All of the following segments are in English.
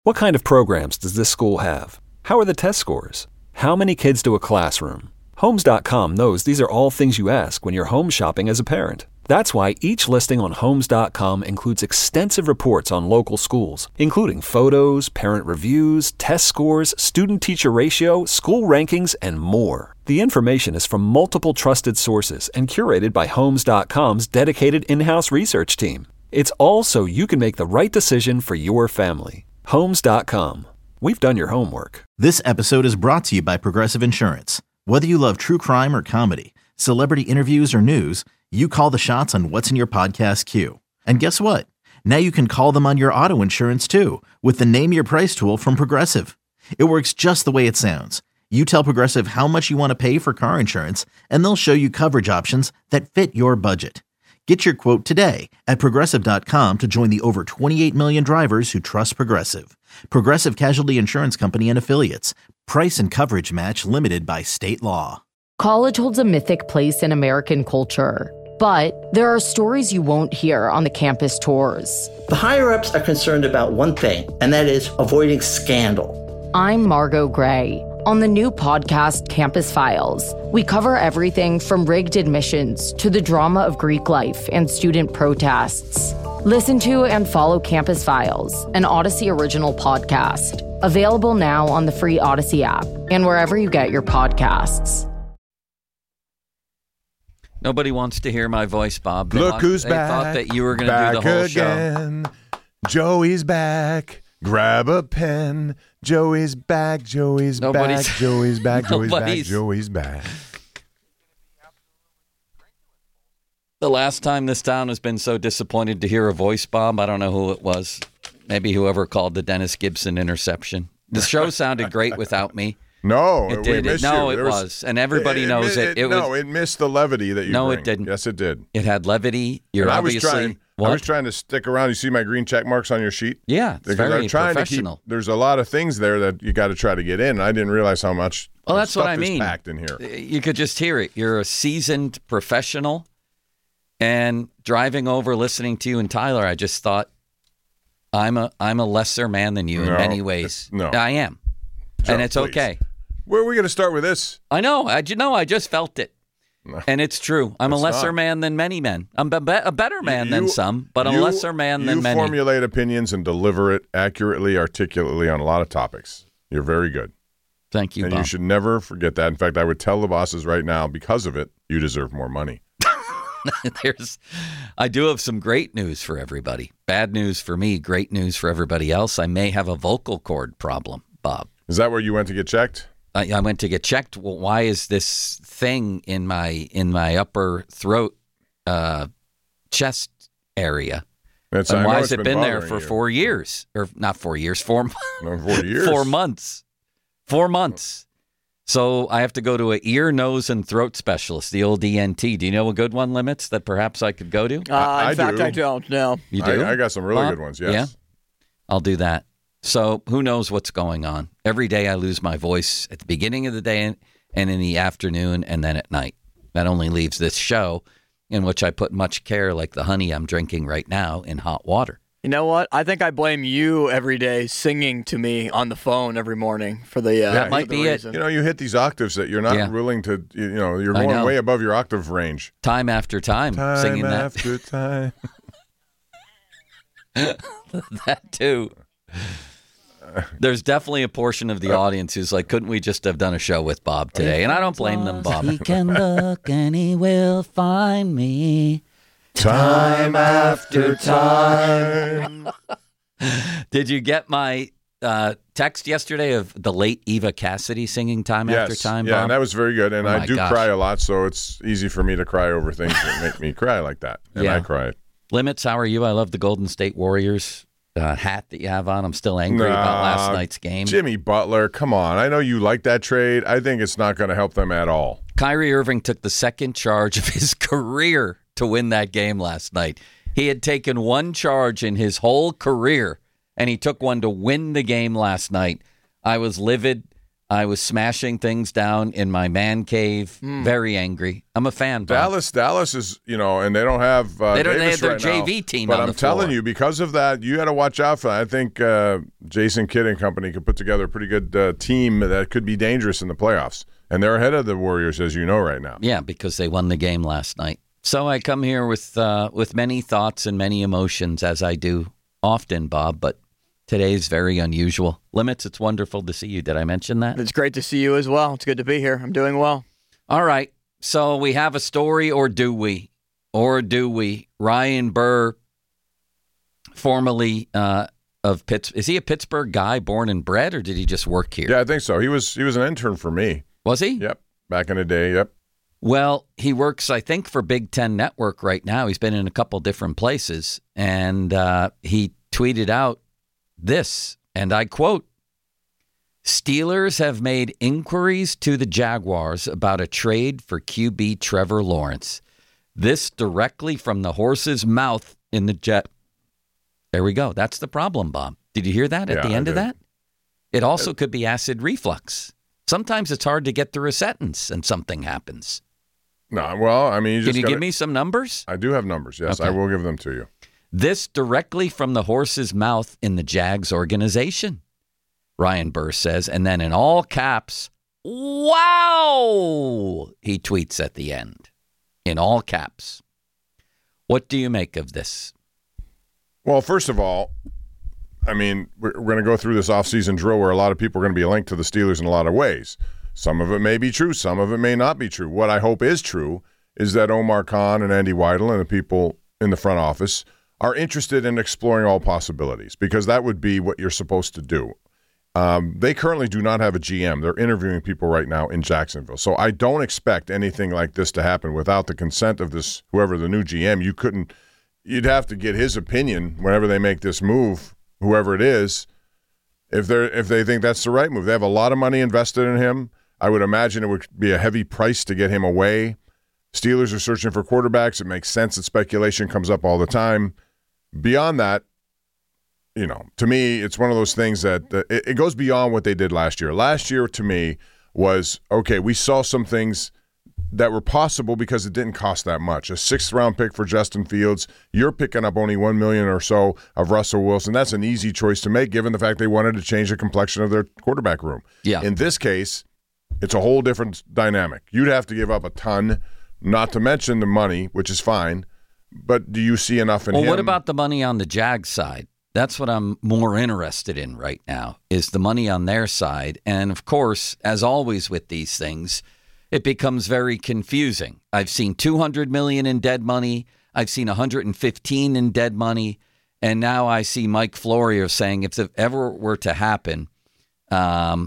What kind of programs does this school have? How are the test scores? How many kids do a classroom? Homes.com knows these are all things you ask when you're home shopping as a parent. That's why each listing on Homes.com includes extensive reports on local schools, including photos, parent reviews, test scores, student-teacher ratio, school rankings, and more. The information is from multiple trusted sources and curated by Homes.com's dedicated in-house research team. It's all so you can make the right decision for your family. Homes.com. We've done your homework. This episode is brought to you by Progressive Insurance. Whether you love true crime or comedy, celebrity interviews or news, you call the shots on what's in your podcast queue. And guess what? Now you can call them on your auto insurance too with the Name Your Price tool from Progressive. It works just the way it sounds. You tell Progressive how much you want to pay for car insurance, and they'll show you coverage options that fit your budget. Get your quote today at Progressive.com to join the over 28 million drivers who trust Progressive. Progressive Casualty Insurance Company and Affiliates. Price and coverage match limited by state law. College holds a mythic place in American culture, but there are stories you won't hear on the campus tours. The higher-ups are concerned about one thing, and that is avoiding scandal. I'm Margot Gray. On the new podcast, Campus Files, we cover everything from rigged admissions to the drama of Greek life and student protests. Listen to and follow Campus Files, an Odyssey original podcast. Available now on the free Odyssey app and wherever you get your podcasts. Nobody wants to hear my voice, Bob. Look who's back. They thought that you were going to do the whole again. show. Joey's back. Grab a pen. Joey's back. Joey's back. Joey's back. Joey's back. Joey's back. The last time this town has been so disappointed to hear a voice, Bob, I don't know who it was. Maybe whoever called the Dennis Gibson interception. The show sounded great without me. No, it did. It was. And everybody knows it. It missed the levity that you bring. It didn't. Yes, it did. It had levity. I was trying to stick around. You see my green check marks on your sheet? Yeah, it's very professional. There's a lot of things there that you got to try to get in. I didn't realize how much that's stuff what I mean. is packed in here. You could just hear it. You're a seasoned professional. And driving over, listening to you and Tyler, I just thought, I'm a lesser man than you in many ways. No, I am, Joe, and it's please. okay. Where are we going to start with this? I know. I just felt it, and it's true. I'm a lesser man than many men. I'm a better man than some, but a lesser man than many. You formulate opinions and deliver it accurately, articulately on a lot of topics. You're very good. Thank you, and Bob. You should never forget that. In fact, I would tell the bosses right now, because of it, you deserve more money. I do have some great news for everybody. Bad news for me, great news for everybody else. I may have a vocal cord problem, Bob. Is that where you went to get checked? I went to get checked. Well, why is this thing in my upper throat, chest area? And why has it been there for 4 years? Or not 4 years, 4 years. 4 months. 4 months. So I have to go to an ear, nose, and throat specialist, the old ENT. Do you know a good one, Limits, that perhaps I could go to? In fact, I don't know. You do? I got some really good ones, yes. Yeah? I'll do that. So who knows what's going on? Every day I lose my voice at the beginning of the day and in the afternoon and then at night. That only leaves this show, in which I put much care, like the honey I'm drinking right now, in hot water. You know what? I think I blame you every day singing to me on the phone every morning for the that might be reason. it. You hit these octaves that you're not willing to, you're going way above your octave range. Time after time singing that. Time after time. That too. There's definitely a portion of the audience who's like, couldn't we just have done a show with Bob today? And I don't blame them, Bob. He can look and he will find me. Time after time. Did you get my text yesterday of the late Eva Cassidy singing Time After Time, Yeah, Bob? and that was very good. And I do cry a lot, so it's easy for me to cry over things that make me cry like that. And I cry. Limits, how are you? I love the Golden State Warriors hat that you have on. I'm still angry about last night's game. Jimmy Butler, come on. I know you like that trade. I think it's not going to help them at all. Kyrie Irving took the second charge of his career to win that game last night. He had taken one charge in his whole career, and he took one to win the game last night. I was livid. I was smashing things down in my man cave, very angry. I'm a fan, Bob. Dallas is, and they don't have they Davis have their right JV now. team But on I'm the floor. telling you, because of that, you got to watch out for that. I think Jason Kidd and company could put together a pretty good team that could be dangerous in the playoffs. And they're ahead of the Warriors, as you know, right now. Yeah, because they won the game last night. So I come here with many thoughts and many emotions, as I do often, Bob, but today's very unusual. Limits, it's wonderful to see you. Did I mention that? It's great to see you as well. It's good to be here. I'm doing well. All right. So we have a story, or do we? Or do we? Ryan Burr, formerly of Pittsburgh. Is he a Pittsburgh guy, born and bred, or did he just work here? Yeah, I think so. He was an intern for me. Was he? Yep. Back in the day, yep. Well, he works, I think, for Big Ten Network right now. He's been in a couple different places, and he tweeted out this, and I quote, "Steelers have made inquiries to the Jaguars about a trade for QB Trevor Lawrence. This directly from the horse's mouth in the jet." There we go. That's the problem, Bob. Did you hear that at the end of that? It also could be acid reflux. Sometimes it's hard to get through a sentence and something happens. No, well, I mean, Can you give me some numbers? I do have numbers, yes. Okay. I will give them to you. This directly from the horse's mouth in the Jags organization, Ryan Burr says, and then in all caps, "Wow!" he tweets at the end, in all caps. What do you make of this? Well, first of all, I mean, we're going to go through this offseason drill where a lot of people are going to be linked to the Steelers in a lot of ways. Some of it may be true. Some of it may not be true. What I hope is true is that Omar Khan and Andy Weidel and the people in the front office are interested in exploring all possibilities, because that would be what you're supposed to do. They currently do not have a GM. They're interviewing people right now in Jacksonville. So I don't expect anything like this to happen without the consent of this, whoever the new GM. You'd have to get his opinion whenever they make this move, whoever it is, if they think that's the right move. They have a lot of money invested in him. I would imagine it would be a heavy price to get him away. Steelers are searching for quarterbacks. It makes sense that speculation comes up all the time. Beyond that, to me, it's one of those things that it goes beyond what they did last year. Last year, to me, was, okay, we saw some things that were possible because it didn't cost that much. A 6th-round pick for Justin Fields. You're picking up only $1 million or so of Russell Wilson. That's an easy choice to make, given the fact they wanted to change the complexion of their quarterback room. Yeah. In this case, it's a whole different dynamic. You'd have to give up a ton, not to mention the money, which is fine. But do you see enough in him? Well, what about the money on the Jags side? That's what I'm more interested in right now, is the money on their side. And, of course, as always with these things, it becomes very confusing. I've seen $200 million in dead money. I've seen $115 in dead money. And now I see Mike Florio saying if it ever were to happen, the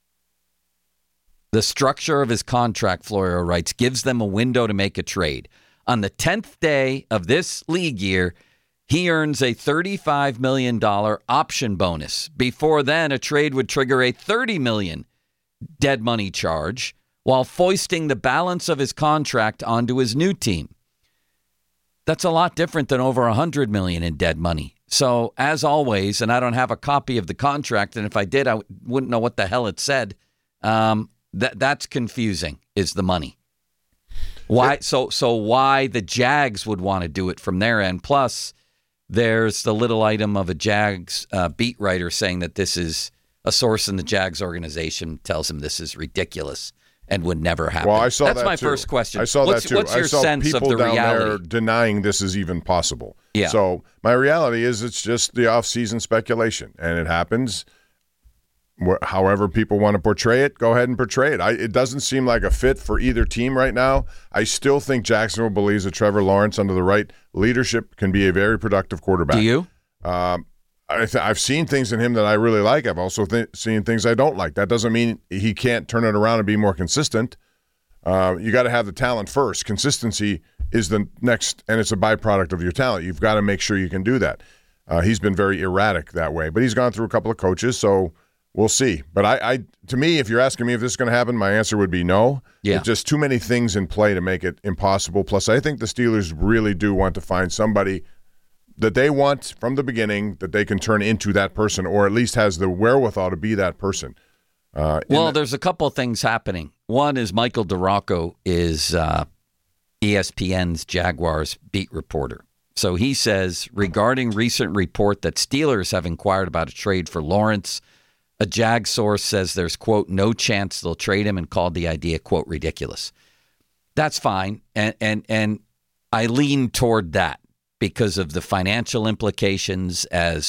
structure of his contract, Florio writes, gives them a window to make a trade. On the 10th day of this league year, he earns a $35 million option bonus. Before then, a trade would trigger a $30 million dead money charge while foisting the balance of his contract onto his new team. That's a lot different than over $100 million in dead money. So, as always, and I don't have a copy of the contract, and if I did, I wouldn't know what the hell it said. That's confusing, is the money. Why? So why the Jags would want to do it from their end? Plus, there's the little item of a Jags beat writer saying that this is a source in the Jags organization tells him this is ridiculous and would never happen. Well, I saw That's that my too. first question. I saw that too. What's your I saw sense people of the down there reality? denying this is even possible. Yeah. So my reality is it's just the off-season speculation, and it happens. However people want to portray it, go ahead and portray it. It doesn't seem like a fit for either team right now. I still think Jacksonville believes that Trevor Lawrence, under the right leadership, can be a very productive quarterback. Do you? I've seen things in him that I really like. I've also seen things I don't like. That doesn't mean he can't turn it around and be more consistent. You got to have the talent first. Consistency is the next, and it's a byproduct of your talent. You've got to make sure you can do that. He's been very erratic that way, but he's gone through a couple of coaches, so we'll see. But to me, if you're asking me if this is going to happen, my answer would be no. Yeah. There's just too many things in play to make it impossible. Plus, I think the Steelers really do want to find somebody that they want from the beginning that they can turn into that person, or at least has the wherewithal to be that person. Well, there's a couple of things happening. One is Michael DeRocco is ESPN's Jaguars beat reporter. So he says, regarding recent report that Steelers have inquired about a trade for Lawrence, a Jag source says there's, quote, no chance they'll trade him and called the idea, quote, ridiculous. That's fine. And I lean toward that because of the financial implications as,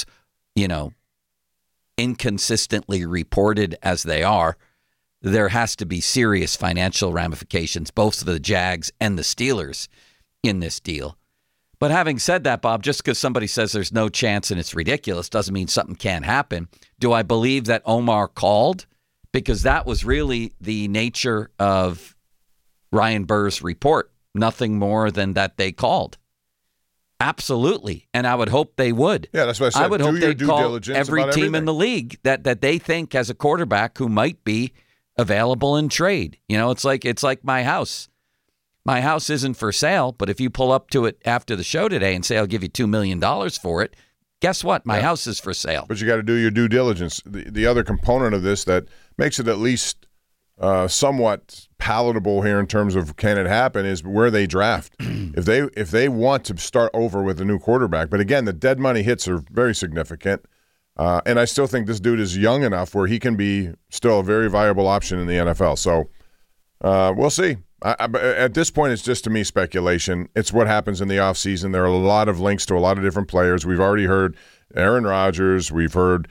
inconsistently reported as they are. There has to be serious financial ramifications, both for the Jags and the Steelers in this deal. But having said that, Bob, just because somebody says there's no chance and it's ridiculous doesn't mean something can't happen. Do I believe that Omar called? Because that was really the nature of Ryan Burr's report. Nothing more than that they called. Absolutely. And I would hope they would. Yeah, that's what I said. I would hope they'd call every team in the league that they think has a quarterback who might be available in trade. It's like my house. My house isn't for sale, but if you pull up to it after the show today and say, I'll give you $2 million for it, guess what? My house is for sale. But you got to do your due diligence. The other component of this that makes it at least somewhat palatable here in terms of can it happen is where they draft. If they want to start over with a new quarterback, but again, the dead money hits are very significant. And I still think this dude is young enough where he can be still a very viable option in the NFL. So we'll see. At this point, it's just, to me, speculation. It's what happens in the offseason. There are a lot of links to a lot of different players. We've already heard Aaron Rodgers. We've heard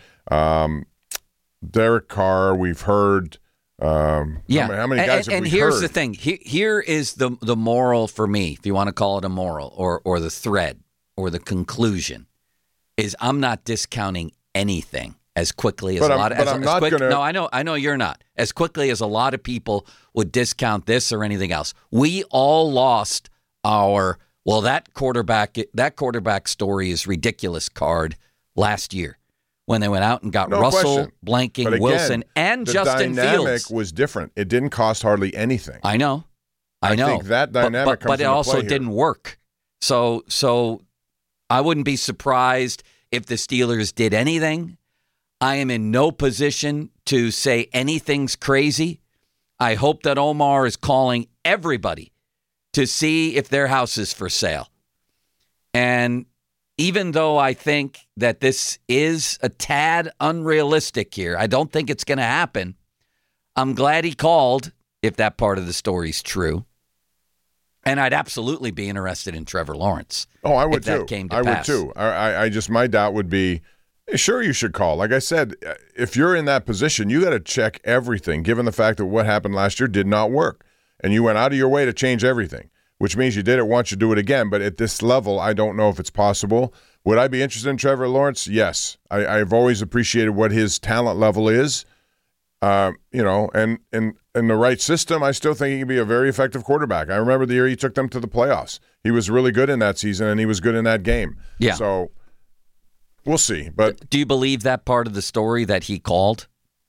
Derek Carr. We've heard how many guys have we heard? And here's the thing. Here is the moral for me, if you want to call it a moral, or the thread or the conclusion, is I'm not discounting anything as quickly as No, I know you're not. As quickly as a lot of people would discount this or anything else. We all lost our that quarterback story is ridiculous card last year when they went out and got Russell, Blanking, again, Wilson, and Justin Fields. The dynamic was different. It didn't cost hardly anything. I know. I think that dynamic but it also didn't work. So I wouldn't be surprised if the Steelers did anything. I am in no position to say anything's crazy. I hope that Omar is calling everybody to see if their house is for sale. And even though I think that this is a tad unrealistic here, I don't think it's going to happen. I'm glad he called, if that part of the story's true. And I'd absolutely be interested in Trevor Lawrence. Oh, I would too. If that came to pass. I would too. I just, my doubt would be, sure, you should call. Like I said, if you're in that position, you got to check everything, given the fact that what happened last year did not work. And you went out of your way to change everything, which means you did it once, you do it again. But at this level, I don't know if it's possible. Would I be interested in Trevor Lawrence? Yes. I've always appreciated what his talent level is. And in the right system, I still think he can be a very effective quarterback. I remember the year he took them to the playoffs. He was really good in that season, and he was good in that game. Yeah. So we'll see. But do you believe that part of the story that he called?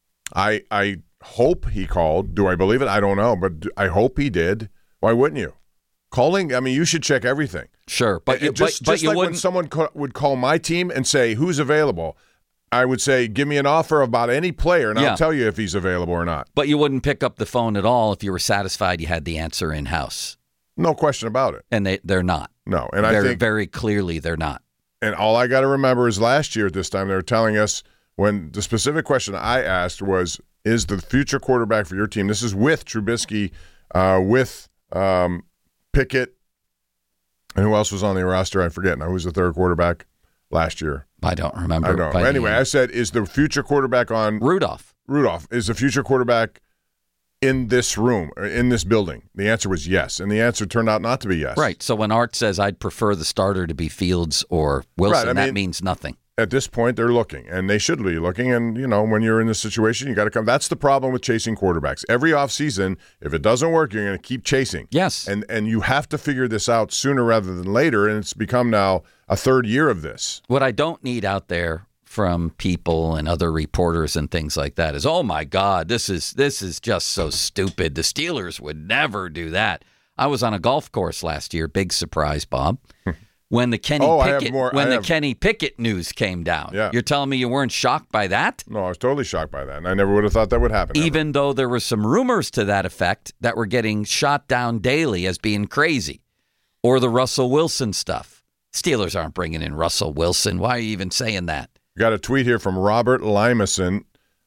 I hope he called. Do I believe it? I don't know, but I hope he did. Why wouldn't you? Calling, I mean, you should check everything. Sure, but just you like wouldn't. When someone would call my team and say, who's available, I would say, give me an offer about any player, and I'll tell you if he's available or not. But you wouldn't pick up the phone at all if you were satisfied you had the answer in-house. No question about it. And they're not. No, and I think very clearly they're not. And all I got to remember is last year at this time, they were telling us, when the specific question I asked was, is the future quarterback for your team, this is with Trubisky, with Pickett, and who else was on the roster? I forget now. Who was the third quarterback last year? I don't remember. I don't. Anyway, I said, is the future quarterback on Rudolph? Is the future quarterback in this room, or in this building? The answer was yes, and the answer turned out not to be yes. Right. So when Art says I'd prefer the starter to be Fields or Wilson, that means nothing. At this point, they're looking, and they should be looking. And, when you're in this situation, you got to come. That's the problem with chasing quarterbacks. Every offseason, if it doesn't work, you're going to keep chasing. Yes. And you have to figure this out sooner rather than later, and it's become now a third year of this. What I don't need out there from people and other reporters and things like that is, oh, my God, this is just so stupid. The Steelers would never do that. I was on a golf course last year. Big surprise, Bob. when the Kenny Kenny Pickett news came down. Yeah. You're telling me you weren't shocked by that? No, I was totally shocked by that, and I never would have thought that would happen. Even though there were some rumors to that effect that were getting shot down daily as being crazy. Or the Russell Wilson stuff. Steelers aren't bringing in Russell Wilson. Why are you even saying that? Got a tweet here from Robert Lamison,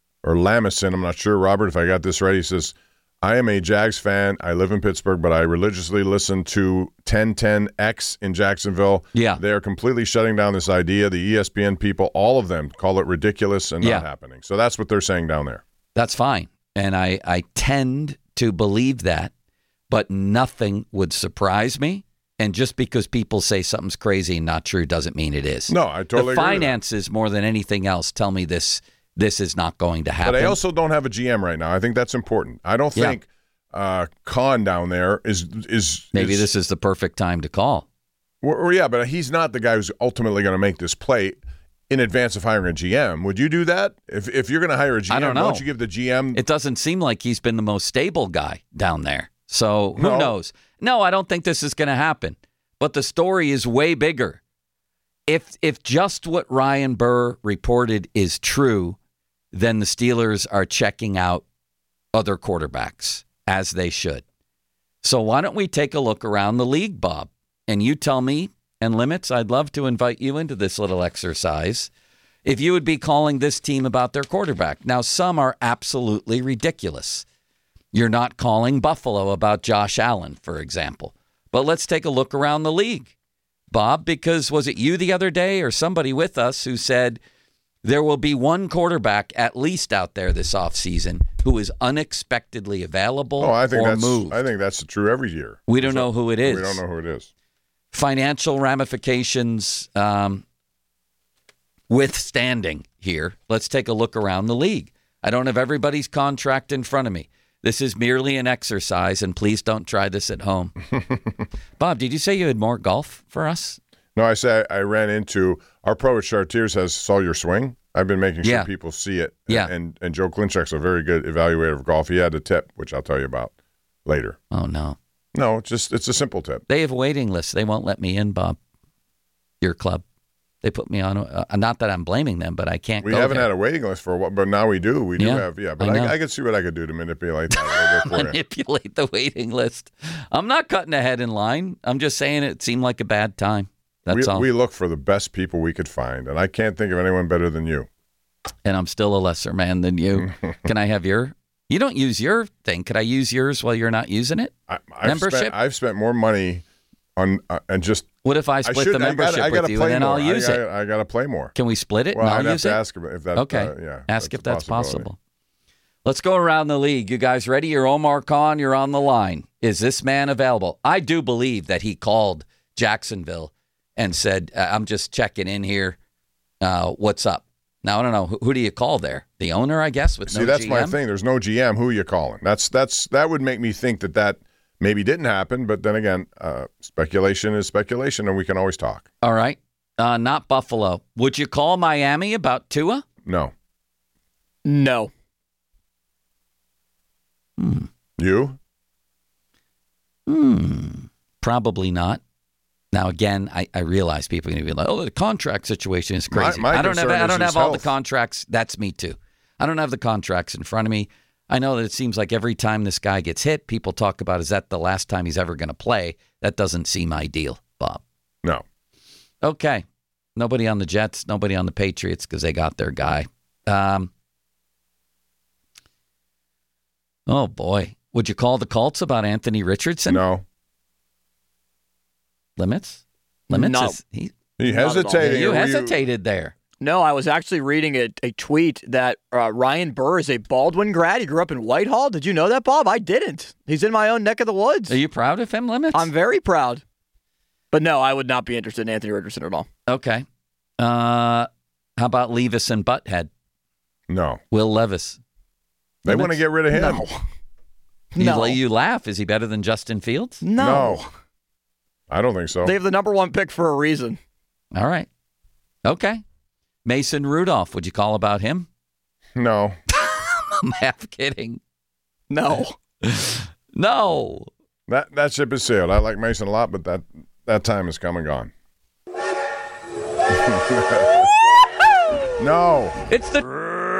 I'm not sure, Robert, if I got this right. He says, I am a Jags fan. I live in Pittsburgh, but I religiously listen to 1010X in Jacksonville. Yeah. They are completely shutting down this idea. The ESPN people, all of them, call it ridiculous and not happening. So that's what they're saying down there. That's fine. And I tend to believe that, but nothing would surprise me. And just because people say something's crazy and not true doesn't mean it is. No, I totally agree. The finances, more than anything else, tell me this is not going to happen. But I also don't have a GM right now. I think that's important. I don't think Khan down there is maybe this is the perfect time to call. Well, yeah, but he's not the guy who's ultimately going to make this play in advance of hiring a GM. Would you do that? If you're going to hire a GM, I don't know. Don't you give the GM... It doesn't seem like he's been the most stable guy down there. So who knows? No, I don't think this is going to happen. But the story is way bigger. If just what Ryan Burr reported is true, then the Steelers are checking out other quarterbacks, as they should. So why don't we take a look around the league, Bob? And you tell me, and Limits, I'd love to invite you into this little exercise, if you would be calling this team about their quarterback. Now, some are absolutely ridiculous. You're not calling Buffalo about Josh Allen, for example. But let's take a look around the league, Bob, because was it you the other day or somebody with us who said there will be one quarterback at least out there this offseason who is unexpectedly available or moved? I think that's true every year. We don't know who it is. We don't know who it is. Financial ramifications withstanding here, let's take a look around the league. I don't have everybody's contract in front of me. This is merely an exercise, and please don't try this at home. Bob, did you say you had more golf for us? No, I said I ran into our pro at Chartiers has Saw Your Swing. I've been making sure people see it. Yeah. And Joe Klinchek's a very good evaluator of golf. He had a tip, which I'll tell you about later. Oh, no. No, it's a simple tip. They have a waiting list. They won't let me in, Bob. Your club. They put me on. Not that I'm blaming them, but I can't go. We haven't there. had a waiting list for a while, but now we do. We do have, but I could see what I could do to manipulate that a little bit for you. Manipulate the waiting list. I'm not cutting ahead in line. I'm just saying it seemed like a bad time. That's all. We look for the best people we could find, and I can't think of anyone better than you. And I'm still a lesser man than you. Can I have your? You don't use your thing. Could I use yours while you're not using it? Membership? I've spent more money on and just. What if I split the membership with you and then I'll use it? I got to play more. Can we split it well, and I'll use it? I'd have to ask if that's okay. Ask if that's possible. Let's go around the league. You guys ready? You're Omar Khan. You're on the line. Is this man available? I do believe that he called Jacksonville and said, I'm just checking in here. What's up? Now, I don't know. Who do you call there? The owner, I guess, with no GM? See, that's my thing. There's no GM. Who are you calling? That would make me think that maybe didn't happen. But then again, speculation is speculation, and we can always talk. All right. Not Buffalo. Would you call Miami about Tua? No. No. You? Probably not. Now, again, I realize people are going to be like, "Oh, the contract situation is crazy." My I don't have all the health. contracts. That's me too. I don't have the contracts in front of me. I know that it seems like every time this guy gets hit, people talk about, is that the last time he's ever going to play? That doesn't seem ideal, Bob. No. Okay. Nobody on the Jets, nobody on the Patriots because they got their guy. Oh, boy. Would you call the Colts about Anthony Richardson? No. Limits? No. He hesitated. You hesitated there. No, I was actually reading a tweet that Ryan Burr is a Baldwin grad. He grew up in Whitehall. Did you know that, Bob? I didn't. He's in my own neck of the woods. Are you proud of him, Limits? I'm very proud. But no, I would not be interested in Anthony Richardson at all. Okay. How about Levis and Butthead? No. Will Levis. They want to get rid of him. No. You laugh. Is he better than Justin Fields? No. I don't think so. They have the number one pick for a reason. All right. Okay. Mason Rudolph. Would you call about him? No. I'm half kidding. No. No. That ship is sailed. I like Mason a lot, but that time has come and gone. No. It's the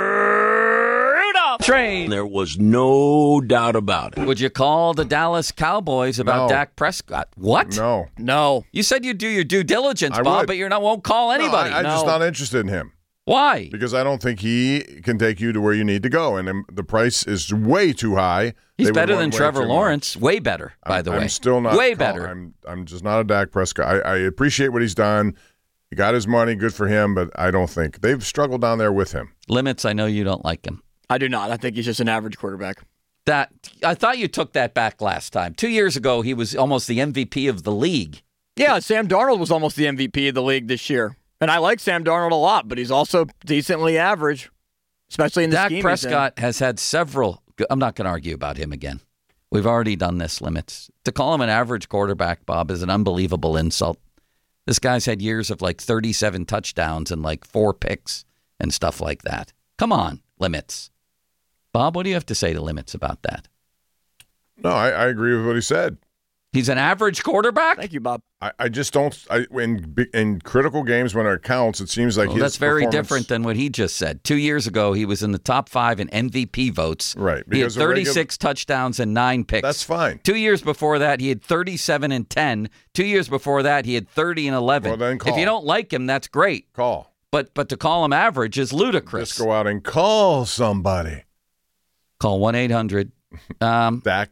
Rudolph train. There was no doubt about it. Would you call the Dallas Cowboys about No. Dak Prescott? What? No. You said you'd do your due diligence, I Bob, would. but won't call anybody. No, I'm just not interested in him. Why? Because I don't think he can take you to where you need to go, and the price is way too high. He's They would better want than way Trevor too Lawrence. much. Way better, by the way. I'm still not way better. I'm just not a Dak Prescott. I appreciate what he's done. He got his money, good for him, but I don't think they've struggled down there with him. Limits, I know you don't like him. I do not. I think he's just an average quarterback. That I thought you took that back last time. 2 years ago, he was almost the MVP of the league. Yeah, Sam Darnold was almost the MVP of the league this year. And I like Sam Darnold a lot, but he's also decently average, especially in the scheme Dak Prescott has had several. I'm not going to argue about him again. We've already done this, Limits. To call him an average quarterback, Bob, is an unbelievable insult. This guy's had years of like 37 touchdowns and like 4 picks and stuff like that. Come on, Limits. Bob, what do you have to say to Limits about that? No, I agree with what he said. He's an average quarterback? Thank you, Bob. I just don't. In critical games when it counts, it seems like his that's very performance- different than what he just said. 2 years ago, he was in the top 5 in MVP votes. Right. He had because of 36 touchdowns and 9 picks. That's fine. 2 years before that, he had 37 and 10. 2 years before that, he had 30 and 11. Well, then call. If you don't like him, that's great. Call. But to call him average is ludicrous. Just go out and call somebody. Call 1-800. Dak.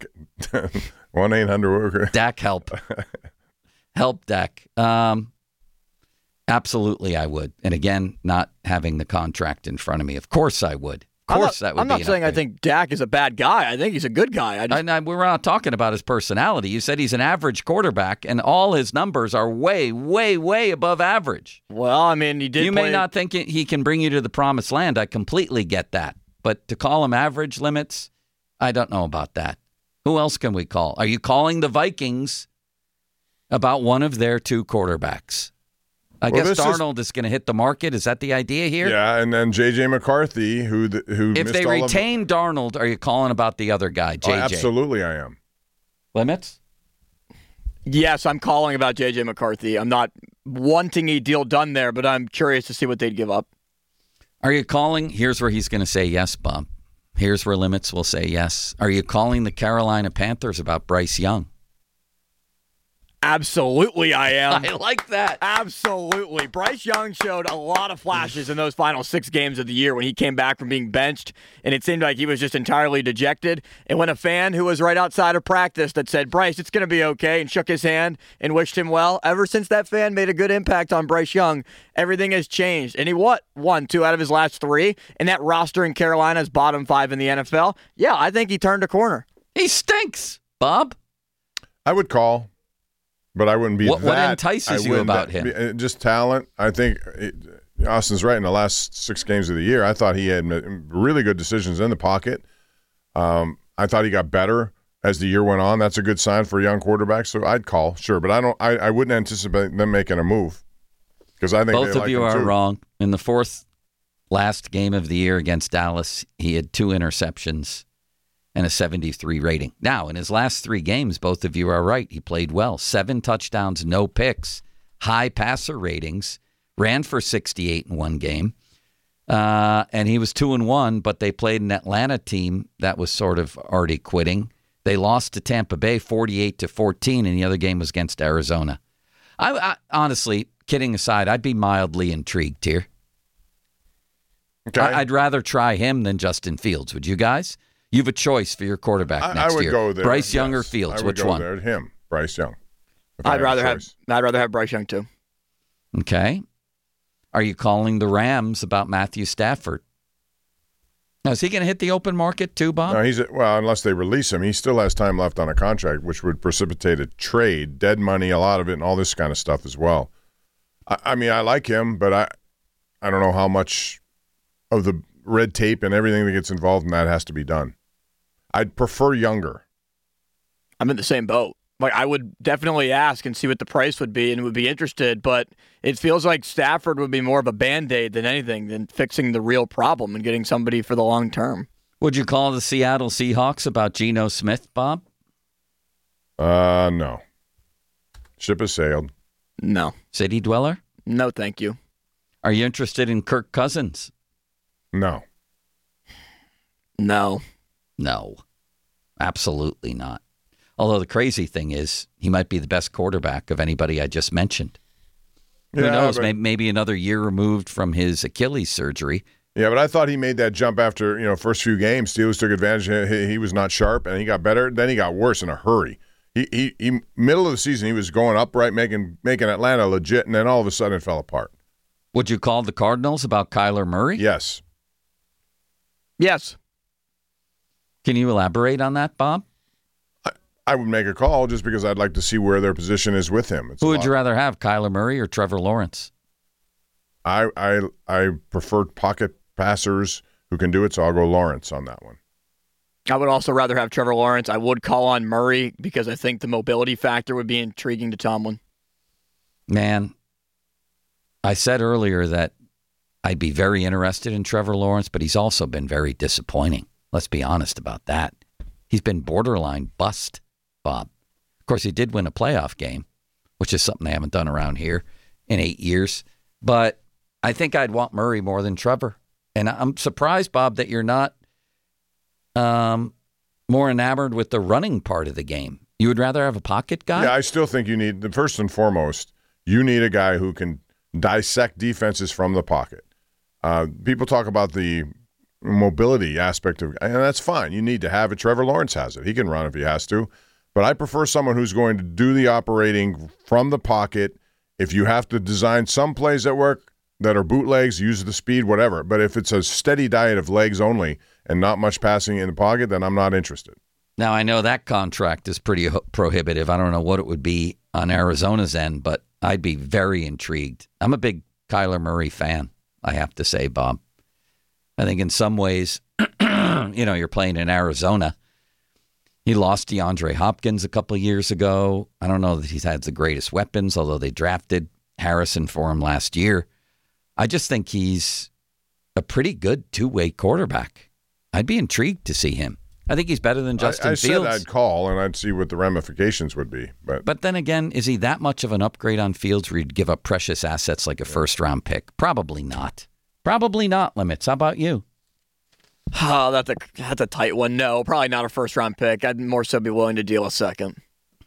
1-800. Dak help. Help Dak. Absolutely, I would. And again, not having the contract in front of me. Of course I would. Of course that would I'm be not saying I think Dak is a bad guy. I think he's a good guy. we're not talking about his personality. You said he's an average quarterback, and all his numbers are way, way, way above average. Well, I mean, he did. You may not think he can bring you to the promised land. I completely get that. But to call him average, Limits, I don't know about that. Who else can we call? Are you calling the Vikings about one of their 2 quarterbacks? I guess Darnold is going to hit the market. Is that the idea here? Yeah, and then J.J. McCarthy, who if missed they all retain Darnold, are you calling about the other guy, J.J.? Oh, absolutely, I am. Limits? Yes, I'm calling about J.J. McCarthy. I'm not wanting a deal done there, but I'm curious to see what they'd give up. Are you calling? Here's where he's going to say yes, Bob. Here's where Limits will say yes. Are you calling the Carolina Panthers about Bryce Young? Absolutely, I am. I like that. Absolutely. Bryce Young showed a lot of flashes in those final 6 games of the year when he came back from being benched, and it seemed like he was just entirely dejected. And when a fan who was right outside of practice that said, Bryce, it's going to be okay, and shook his hand and wished him well, ever since that fan made a good impact on Bryce Young, everything has changed. And he won 2 out of his last 3, and that roster in Carolina is bottom 5 in the NFL. Yeah, I think he turned a corner. He stinks, Bob. I would call. But I wouldn't be What that. entices you about him? Just talent. I think Austin's right. In the last 6 games of the year, I thought he had really good decisions in the pocket. I thought he got better as the year went on. That's a good sign for a young quarterback. So I'd call, sure. But I wouldn't anticipate them making a move because I think both they of you are wrong. In the 4th last game of the year against Dallas, he had 2 interceptions and a 73 rating. Now, in his last 3 games, both of you are right. He played well. 7 touchdowns, no picks, high passer ratings, ran for 68 in 1 game. And he was 2-1, but they played an Atlanta team that was sort of already quitting. They lost to Tampa Bay 48-14, and the other game was against Arizona. I honestly, kidding aside, I'd be mildly intrigued here. Okay. I'd rather try him than Justin Fields. Would you guys? You have a choice for your quarterback next year. I would go there. Bryce Young or Fields? Which one? There. Him, Bryce Young. I'd rather have Bryce Young too. Okay. Are you calling the Rams about Matthew Stafford? Now, is he going to hit the open market too, Bob? No, unless they release him, he still has time left on a contract, which would precipitate a trade, dead money, a lot of it, and all this kind of stuff as well. I mean, I like him, but I don't know how much of the red tape and everything that gets involved in that has to be done. I'd prefer younger. I'm in the same boat. Like, I would definitely ask and see what the price would be and would be interested, but it feels like Stafford would be more of a Band-Aid than anything, than fixing the real problem and getting somebody for the long term. Would you call the Seattle Seahawks about Geno Smith, Bob? No. Ship has sailed. No. City dweller? No, thank you. Are you interested in Kirk Cousins? No. No. No, absolutely not. Although the crazy thing is he might be the best quarterback of anybody I just mentioned. Who knows? Maybe another year removed from his Achilles surgery. Yeah, but I thought he made that jump after, first few games. Steelers took advantage. He was not sharp, and he got better. Then he got worse in a hurry. He middle of the season, he was going upright, making Atlanta legit, and then all of a sudden it fell apart. Would you call the Cardinals about Kyler Murray? Yes. Yes. Can you elaborate on that, Bob? I would make a call just because I'd like to see where their position is with him. Who would you rather have, Kyler Murray or Trevor Lawrence? I prefer pocket passers who can do it, so I'll go Lawrence on that one. I would also rather have Trevor Lawrence. I would call on Murray because I think the mobility factor would be intriguing to Tomlin. Man, I said earlier that I'd be very interested in Trevor Lawrence, but he's also been very disappointing. Let's be honest about that. He's been borderline bust, Bob. Of course, he did win a playoff game, which is something they haven't done around here in 8 years. But I think I'd want Murray more than Trevor. And I'm surprised, Bob, that you're not more enamored with the running part of the game. You would rather have a pocket guy? Yeah, I still think you need, first and foremost, you need a guy who can dissect defenses from the pocket. People talk about the mobility aspect of, and that's fine. You need to have it. Trevor Lawrence has it. He can run if he has to. But I prefer someone who's going to do the operating from the pocket. If you have to design some plays that work, that are bootlegs, use the speed, whatever. But if it's a steady diet of legs only and not much passing in the pocket, then I'm not interested. Now, I know that contract is pretty prohibitive. I don't know what it would be on Arizona's end, but I'd be very intrigued. I'm a big Kyler Murray fan, I have to say, Bob. I think in some ways, you're playing in Arizona. He lost DeAndre Hopkins a couple of years ago. I don't know that he's had the greatest weapons, although they drafted Harrison for him last year. I just think he's a pretty good two-way quarterback. I'd be intrigued to see him. I think he's better than Justin Fields. I said I'd call and I'd see what the ramifications would be. But then again, is he that much of an upgrade on Fields where you'd give up precious assets like a first-round pick? Probably not. Probably not, Limits. How about you? Oh, that's a tight one. No, probably not a first-round pick. I'd more so be willing to deal a second.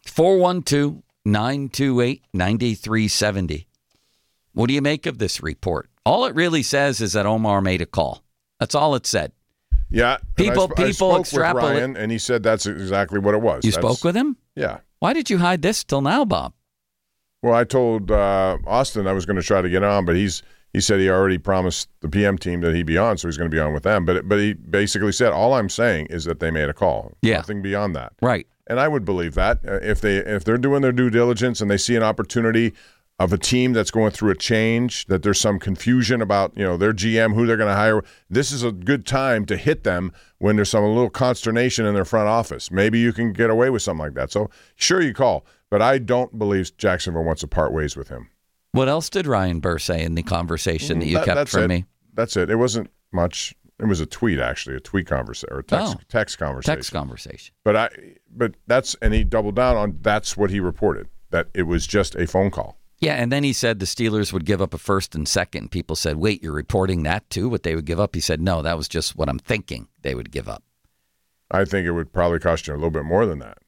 412-928-9370. What do you make of this report? All it really says is that Omar made a call. That's all it said. Yeah. People I spoke extrapolate. with Ryan, and he said that's exactly what it was. You spoke with him? Yeah. Why did you hide this till now, Bob? Well, I told Austin I was going to try to get on, but he said he already promised the PM team that he'd be on, so he's going to be on with them. But he basically said, all I'm saying is that they made a call. Yeah. Nothing beyond that. Right. And I would believe that. If they're doing their due diligence and they see an opportunity of a team that's going through a change, that there's some confusion about, their GM, who they're going to hire. This is a good time to hit them when there's a little consternation in their front office. Maybe you can get away with something like that. So sure, you call, but I don't believe Jacksonville wants to part ways with him. What else did Ryan Burr say in the conversation that you kept from me? That's it. It wasn't much. It was a tweet, actually, a tweet conversation or text conversation. Text conversation. But he doubled down on that's what he reported, that it was just a phone call. Yeah, and then he said the Steelers would give up a first and second. People said, wait, you're reporting that too, what they would give up? He said, no, that was just what I'm thinking they would give up. I think it would probably cost you a little bit more than that.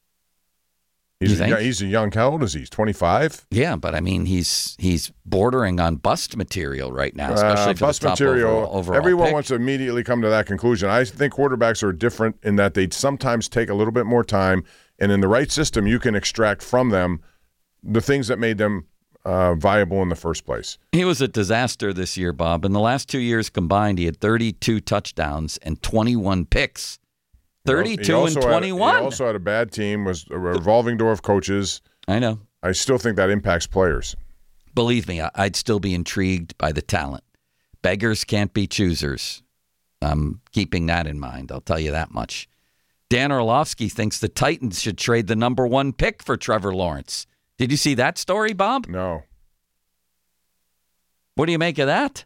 He's a young, how old is he? 25? Yeah, but I mean, he's bordering on bust material right now, especially for bust the top material. overall Everyone pick. wants to immediately come to that conclusion. I think quarterbacks are different in that they sometimes take a little bit more time, and in the right system, you can extract from them the things that made them viable in the first place. He was a disaster this year, Bob. In the last 2 years combined, he had 32 touchdowns and 21 picks. 32 and 21. He also had a bad team, was a revolving door of coaches. I know. I still think that impacts players. Believe me, I'd still be intrigued by the talent. Beggars can't be choosers. I'm keeping that in mind. I'll tell you that much. Dan Orlovsky thinks the Titans should trade the number 1 pick for Trevor Lawrence. Did you see that story, Bob? No. What do you make of that?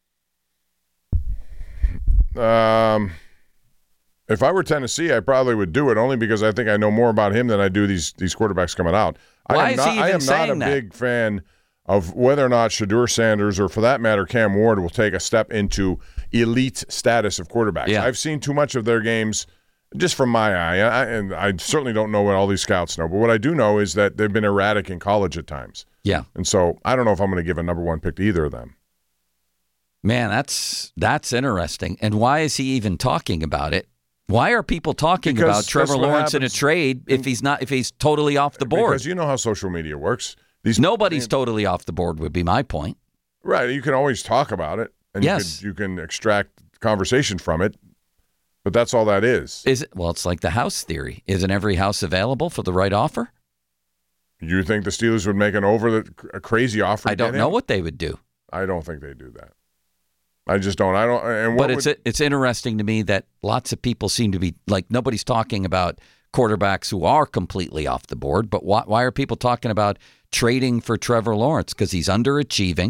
If I were Tennessee, I probably would do it only because I think I know more about him than I do these quarterbacks coming out. Why is he even saying that? I am not a big fan of whether or not Shedeur Sanders, or for that matter Cam Ward, will take a step into elite status of quarterbacks. Yeah. I've seen too much of their games just from my eye, and I certainly don't know what all these scouts know, but what I do know is that they've been erratic in college at times. Yeah. And so I don't know if I'm going to give a number one pick to either of them. Man, that's interesting. And why is he even talking about it? Why are people talking Because about Trevor that's what Lawrence in a happens trade if he's totally off the board? Because you know how social media works. Nobody's totally off the board would be my point. Right. You can always talk about it, and Yes. you can extract conversation from it, but that's all that is. Well, it's like the house theory. Isn't every house available for the right offer? You think the Steelers would make a crazy offer? I don't know what they would do. I don't think they do that. I just don't. But it's interesting to me that lots of people seem to be like, nobody's talking about quarterbacks who are completely off the board. But why are people talking about trading for Trevor Lawrence? Because he's underachieving,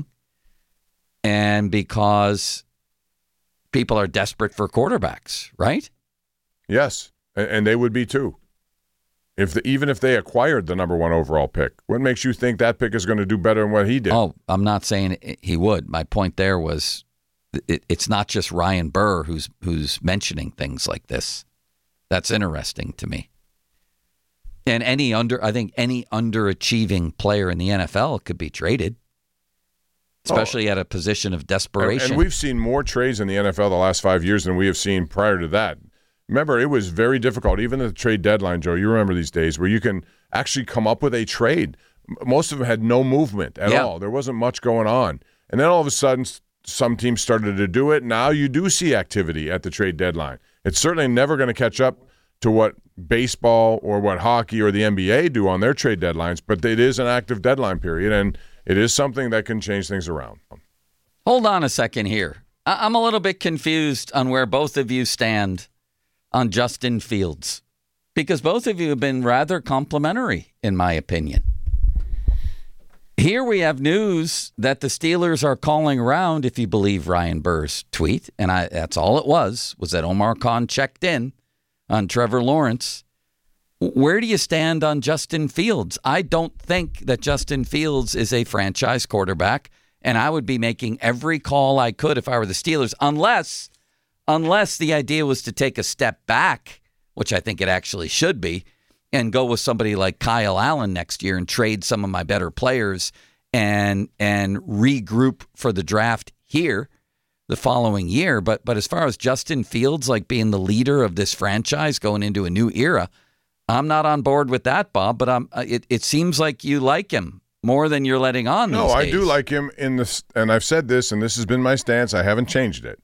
and because people are desperate for quarterbacks, right? Yes, and they would be too. Even if they acquired the number one overall pick, what makes you think that pick is going to do better than what he did? Oh, I'm not saying he would. My point there was it's not just Ryan Burr who's mentioning things like this. That's interesting to me. And I think any underachieving player in the NFL could be traded, especially at a position of desperation. And we've seen more trades in the NFL the last 5 years than we have seen prior to that. Remember, it was very difficult, even at the trade deadline, Joe. You remember these days where you can actually come up with a trade. Most of them had no movement at all. There wasn't much going on. And then all of a sudden, some teams started to do it. Now you do see activity at the trade deadline. It's certainly never going to catch up to what baseball or what hockey or the NBA do on their trade deadlines, but it is an active deadline period, and it is something that can change things around. Hold on a second here. I'm a little bit confused on where both of you stand on Justin Fields, because both of you have been rather complimentary, in my opinion. Here we have news that the Steelers are calling around, if you believe Ryan Burr's tweet, and that's all it was that Omar Khan checked in on Trevor Lawrence. Where do you stand on Justin Fields? I don't think that Justin Fields is a franchise quarterback, and I would be making every call I could if I were the Steelers, unless the idea was to take a step back, which I think it actually should be, and go with somebody like Kyle Allen next year and trade some of my better players and regroup for the draft here the following year. But as far as Justin Fields like being the leader of this franchise going into a new era, I'm not on board with that, Bob. But it seems like you like him more than you're letting on. No, these I days. do like him in this, and I've said this, and this has been my stance. I haven't changed it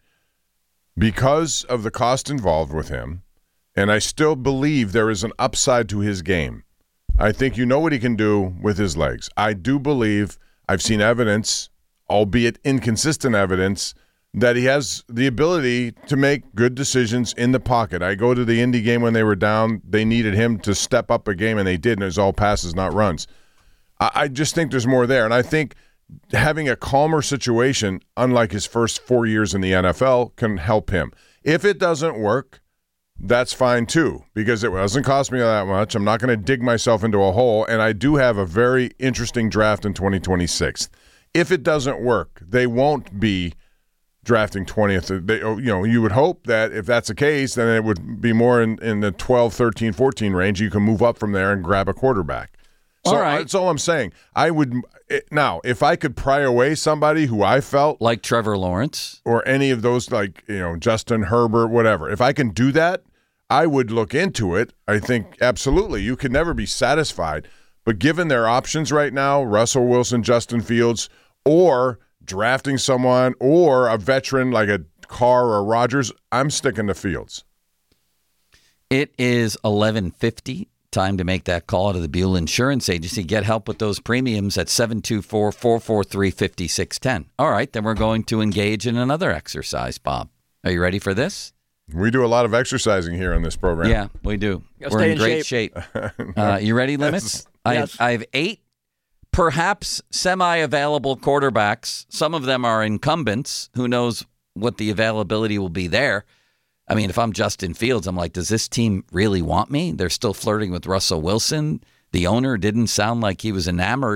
because of the cost involved with him. And I still believe there is an upside to his game. I think you know what he can do with his legs. I do believe I've seen evidence, albeit inconsistent evidence, that he has the ability to make good decisions in the pocket. I go to the Indy game when they were down. They needed him to step up a game, and they did, and it was all passes, not runs. I just think there's more there. And I think having a calmer situation, unlike his first 4 years in the NFL, can help him. If it doesn't work, that's fine too, because it doesn't cost me that much. I'm not going to dig myself into a hole, and I do have a very interesting draft in 2026. If it doesn't work, they won't be drafting 20th. You would hope that if that's the case, then it would be more in the 12, 13, 14 range. You can move up from there and grab a quarterback. So all right. That's all I'm saying. Now, if I could pry away somebody who I felt like Trevor Lawrence or any of those, like Justin Herbert, whatever. If I can do that, I would look into it. I think absolutely you can never be satisfied. But given their options right now, Russell Wilson, Justin Fields, or drafting someone or a veteran like a Carr or Rodgers, I'm sticking to Fields. It is 11:50. Time to make that call to the Buell Insurance Agency. Get help with those premiums at 724-443-5610. All right, then we're going to engage in another exercise, Bob. Are you ready for this? We do a lot of exercising here on this program. Yeah, we do. We're in great shape. You ready, Limits? Yes. I have 8 perhaps semi-available quarterbacks. Some of them are incumbents. Who knows what the availability will be there. I mean, if I'm Justin Fields, I'm like, does this team really want me? They're still flirting with Russell Wilson. The owner didn't sound like he was enamored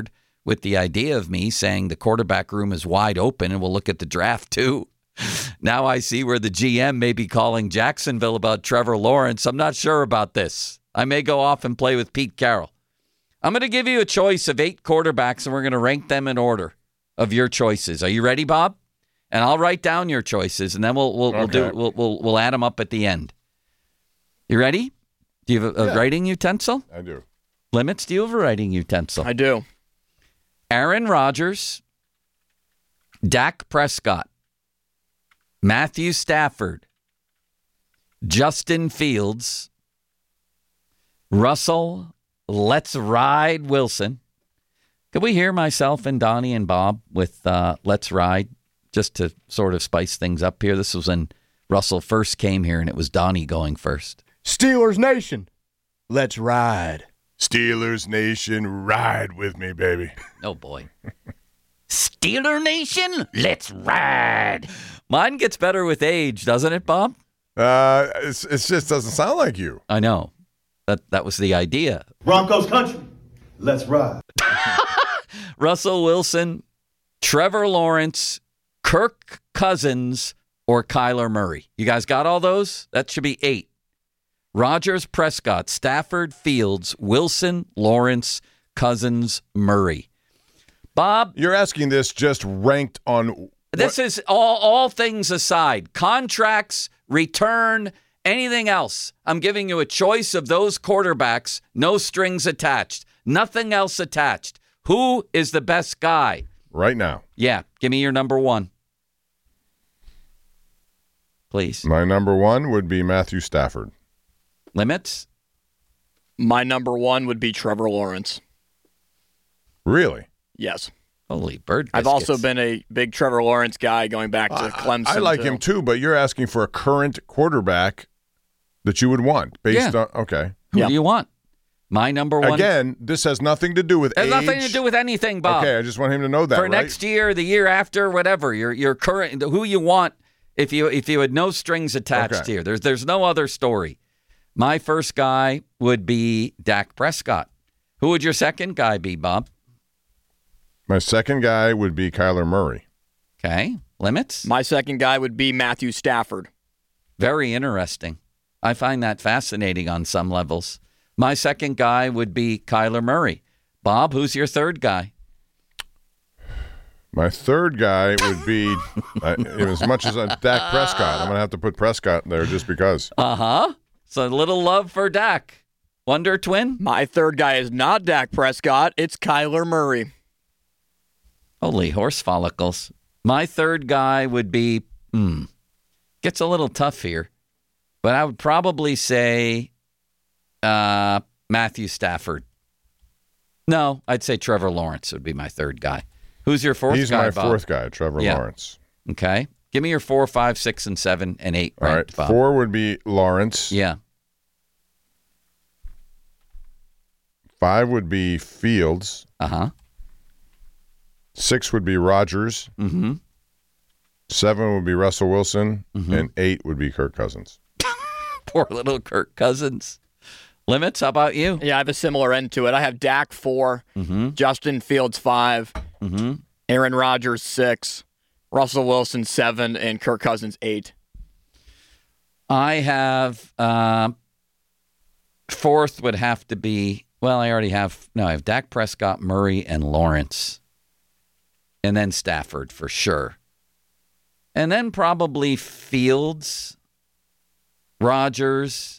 with the idea of me saying the quarterback room is wide open and we'll look at the draft too. Now I see where the GM may be calling Jacksonville about Trevor Lawrence. I'm not sure about this. I may go off and play with Pete Carroll. I'm going to give you a choice of 8 quarterbacks, and we're going to rank them in order of your choices. Are you ready, Bob? And I'll write down your choices, and then we'll add them up at the end. You ready? Do you have a writing utensil? I do. Limits, do you have a writing utensil? I do. Aaron Rodgers, Dak Prescott, Matthew Stafford, Justin Fields, Russell, Let's Ride Wilson. Could we hear myself and Donnie and Bob with Let's Ride just to sort of spice things up here? This was when Russell first came here, and it was Donnie going first. Steelers Nation, let's ride. Steelers Nation, ride with me, baby. Oh, boy. Steeler Nation, let's ride. Mine gets better with age, doesn't it, Bob? It just doesn't sound like you. I know. That was the idea. Broncos country, let's ride. Russell Wilson, Trevor Lawrence, Kirk Cousins, or Kyler Murray. You guys got all those? That should be 8. Rodgers, Prescott, Stafford, Fields, Wilson, Lawrence, Cousins, Murray. Bob? You're asking this just ranked on... This is all things aside. Contracts, return, anything else. I'm giving you a choice of those quarterbacks, no strings attached, nothing else attached. Who is the best guy? Right now. Yeah, give me your number 1. Please. My number 1 would be Matthew Stafford. Limits? My number 1 would be Trevor Lawrence. Really? Yes. Holy bird biscuits. I've also been a big Trevor Lawrence guy going back to Clemson. I like him too, but you're asking for a current quarterback that you would want based on... Okay. Who do you want? My number 1. Again, this has nothing to do with age. It has nothing to do with anything, Bob. Okay, I just want him to know that, For next year, the year after, whatever, your current, who you want, if you had no strings attached here. There's no other story. My first guy would be Dak Prescott. Who would your second guy be, Bob? My second guy would be Kyler Murray. Okay. Limits? My second guy would be Matthew Stafford. Very interesting. I find that fascinating on some levels. My second guy would be Kyler Murray. Bob, who's your third guy? My third guy would be, as much as Dak Prescott, I'm going to have to put Prescott there just because. Uh-huh. So a little love for Dak. Wonder Twin? My third guy is not Dak Prescott. It's Kyler Murray. Holy horse follicles. My third guy would be, gets a little tough here, but I would probably say Matthew Stafford. No, I'd say Trevor Lawrence would be my third guy. Who's your fourth guy, He's my Bob? fourth guy, Trevor Lawrence. Okay. Give me your 4, 5, 6, and 7, and 8. All right. Bob. 4 would be Lawrence. Yeah. 5 would be Fields. Uh-huh. 6 would be Rodgers. Mm-hmm. 7 would be Russell Wilson. Mm-hmm. And 8 would be Kirk Cousins. Poor little Kirk Cousins. Limits, how about you? Yeah, I have a similar end to it. I have Dak 4, Justin Fields 5, Aaron Rodgers 6, Russell Wilson 7, and Kirk Cousins 8. I have fourth would have to be, well, I have Dak Prescott, Murray, and Lawrence. And then Stafford for sure. And then probably Fields, Rodgers,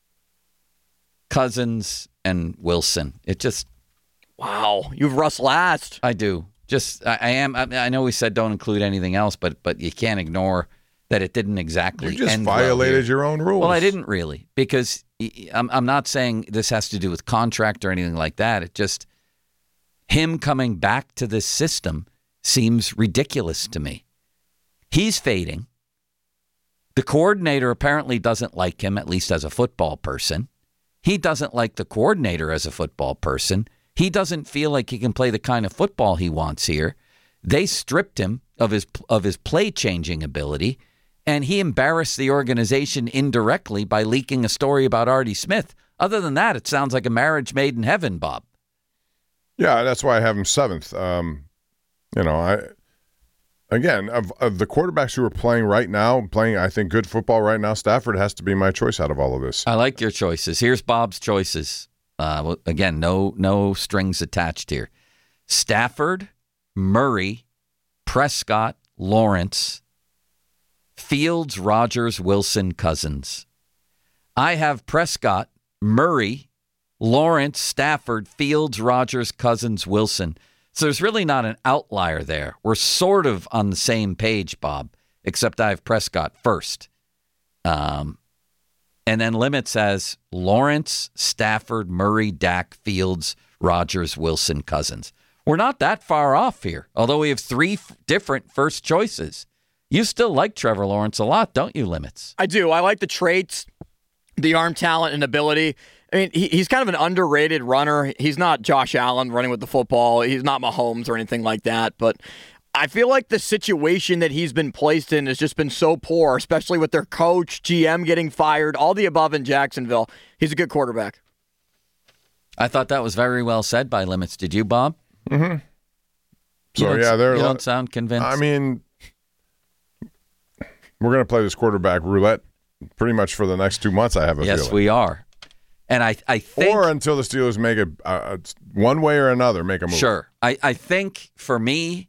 Cousins, and Wilson. It just... Wow, you've Russ last. I do. I know we said don't include anything else, but you can't ignore that it didn't exactly. You just violated your own rules. Well, I didn't really, because I'm not saying this has to do with contract or anything like that. It just, him coming back to this system seems ridiculous to me. He's fading. The coordinator apparently doesn't like him, at least as a football person. He doesn't like the coordinator as a football person. He doesn't feel like he can play the kind of football he wants here. They stripped him of his play-changing ability, and he embarrassed the organization indirectly by leaking a story about Artie Smith. Other than that, it sounds like a marriage made in heaven, Bob. Yeah, that's why I have him 7th. Of the quarterbacks who are playing right now, I think, good football right now, Stafford has to be my choice out of all of this. I like your choices. Here's Bob's choices. Again, no strings attached here. Stafford, Murray, Prescott, Lawrence, Fields, Rodgers, Wilson, Cousins. I have Prescott, Murray, Lawrence, Stafford, Fields, Rodgers, Cousins, Wilson. So there's really not an outlier there. We're sort of on the same page, Bob, except I have Prescott first. And then Limits has Lawrence, Stafford, Murray, Dak, Fields, Rodgers, Wilson, Cousins. We're not that far off here, although we have 3 different first choices. You still like Trevor Lawrence a lot, don't you, Limits? I do. I like the traits, the arm talent and ability. I mean, he's kind of an underrated runner. He's not Josh Allen running with the football. He's not Mahomes or anything like that. But I feel like the situation that he's been placed in has just been so poor, especially with their coach, GM getting fired, all the above in Jacksonville. He's a good quarterback. I thought that was very well said by Limits. Did you, Bob? Mm-hmm. So, you don't sound convinced. I mean, we're going to play this quarterback roulette pretty much for the next 2 months, I have a feeling. Yes, we are. And I think... Or until the Steelers make one way or another, make a move. Sure. I think, for me,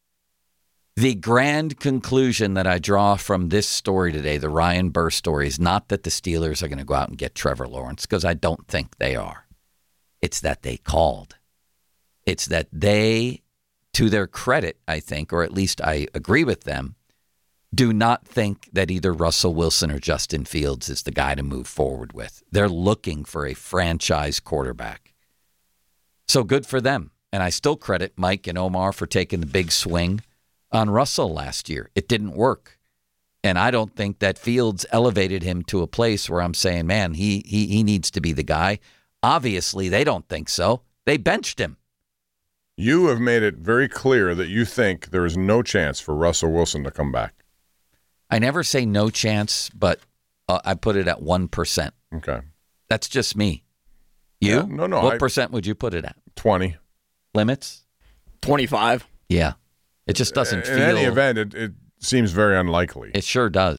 the grand conclusion that I draw from this story today, the Ryan Burr story, is not that the Steelers are going to go out and get Trevor Lawrence, because I don't think they are. It's that they called. It's that they, to their credit, I think, or at least I agree with them, do not think that either Russell Wilson or Justin Fields is the guy to move forward with. They're looking for a franchise quarterback. So good for them. And I still credit Mike and Omar for taking the big swing on Russell last year. It didn't work. And I don't think that Fields elevated him to a place where I'm saying, man, he needs to be the guy. Obviously, they don't think so. They benched him. You have made it very clear that you think there is no chance for Russell Wilson to come back. I never say no chance, but I put it at 1%. Okay. That's just me. You? Yeah, no. What percent would you put it at? 20. Limits? 25. Yeah. It just doesn't feel... In any event, it seems very unlikely. It sure does.